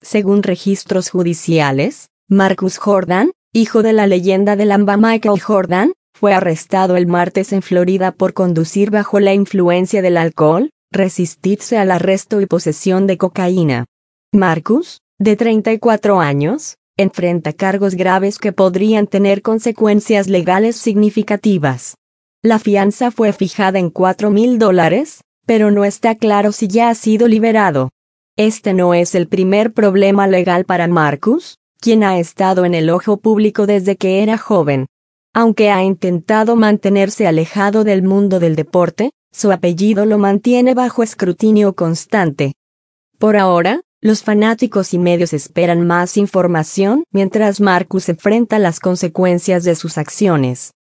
Según registros judiciales, Marcus Jordan, hijo de la leyenda del AMBA Michael Jordan, fue arrestado el martes en Florida por conducir bajo la influencia del alcohol, resistirse al arresto y posesión de cocaína. Marcus, de 34 años, enfrenta cargos graves que podrían tener consecuencias legales significativas. La fianza fue fijada en $4,000, pero no está claro si ya ha sido liberado. Este no es el primer problema legal para Marcus, quien ha estado en el ojo público desde que era joven. Aunque ha intentado mantenerse alejado del mundo del deporte, su apellido lo mantiene bajo escrutinio constante. Por ahora, los fanáticos y medios esperan más información mientras Marcus enfrenta las consecuencias de sus acciones.